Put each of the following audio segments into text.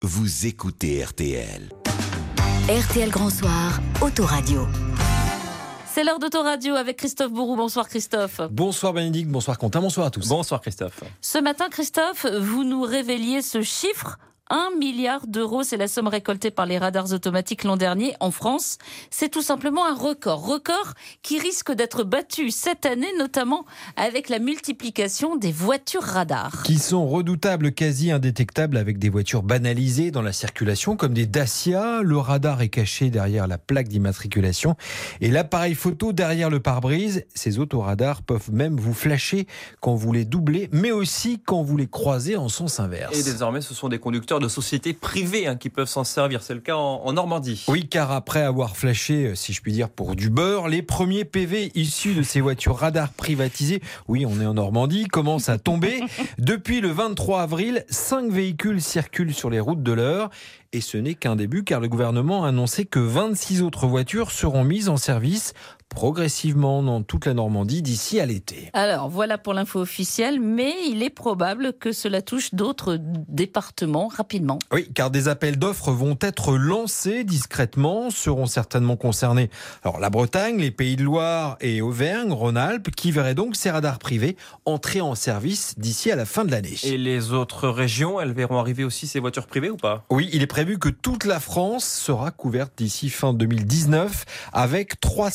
Vous écoutez RTL. RTL Grand Soir, Autoradio. C'est l'heure d'Autoradio avec Christophe Bourou. Bonsoir Christophe. Bonsoir Bénédicte, bonsoir Quentin, bonsoir à tous. Bonsoir Christophe. Ce matin Christophe, vous nous révéliez ce chiffre. 1 milliard d'euros, c'est la somme récoltée par les radars automatiques l'an dernier en France. C'est tout simplement un record qui risque d'être battu cette année, notamment avec la multiplication des voitures radars. Qui sont redoutables, quasi indétectables avec des voitures banalisées dans la circulation, comme des Dacia. Le radar est caché derrière la plaque d'immatriculation et l'appareil photo derrière le pare-brise. Ces autoradars peuvent même vous flasher quand vous les doublez, mais aussi quand vous les croisez en sens inverse. Et désormais, ce sont des conducteurs de sociétés privées qui peuvent s'en servir. C'est le cas en Normandie. Oui, car après avoir flashé, si je puis dire, pour du beurre, les premiers PV issus de ces voitures radars privatisées, oui, on est en Normandie, commencent à tomber. Depuis le 23 avril, 5 véhicules circulent sur les routes de l'Eure. Et ce n'est qu'un début, car le gouvernement a annoncé que 26 autres voitures seront mises en service progressivement dans toute la Normandie d'ici à l'été. Alors, voilà pour l'info officielle, mais il est probable que cela touche d'autres départements rapidement. Oui, car des appels d'offres vont être lancés discrètement, seront certainement concernés. Alors, la Bretagne, les Pays de Loire et Auvergne, Rhône-Alpes, qui verraient donc ces radars privés entrer en service d'ici à la fin de l'année. Et les autres régions, elles verront arriver aussi ces voitures privées ou pas ? Oui, il est prévu que toute la France sera couverte d'ici fin 2019 avec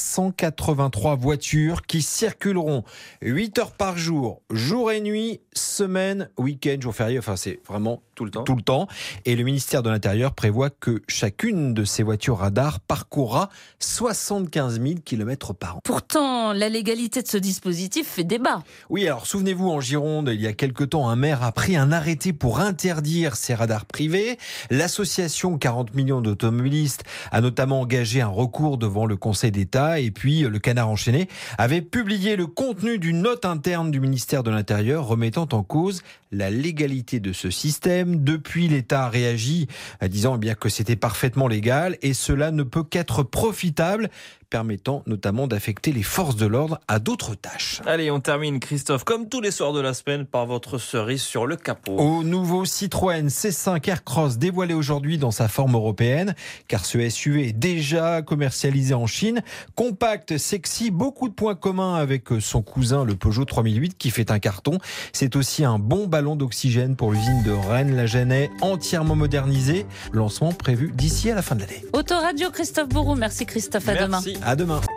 383 voitures qui circuleront 8 heures par jour, jour et nuit, semaine, week-end, jour férié, enfin c'est vraiment tout le temps. Et le ministère de l'Intérieur prévoit que chacune de ces voitures radars parcourra 75 000 km par an. Pourtant, la légalité de ce dispositif fait débat. Oui, alors souvenez-vous, en Gironde, il y a quelque temps, un maire a pris un arrêté pour interdire ces radars privés. L'association 40 millions d'automobilistes a notamment engagé un recours devant le Conseil d'État. Et puis, le Canard enchaîné avait publié le contenu d'une note interne du ministère de l'Intérieur remettant en cause la légalité de ce système. Depuis, l'État a réagi disant bien que c'était parfaitement légal et cela ne peut qu'être profitable, permettant notamment d'affecter les forces de l'ordre à d'autres tâches. Allez, on termine Christophe, comme tous les soirs de la semaine, par votre cerise sur le capot. Au nouveau Citroën C5 Aircross dévoilé aujourd'hui dans sa forme européenne, car ce SUV est déjà commercialisé en Chine. Compact, sexy, beaucoup de points communs avec son cousin le Peugeot 3008 qui fait un carton. C'est aussi un bon ballon d'oxygène pour l'usine de Rennes-la-Genêt, entièrement modernisée. Lancement prévu d'ici à la fin de l'année. Autoradio, Christophe Bourou. Merci Christophe, à demain. À demain.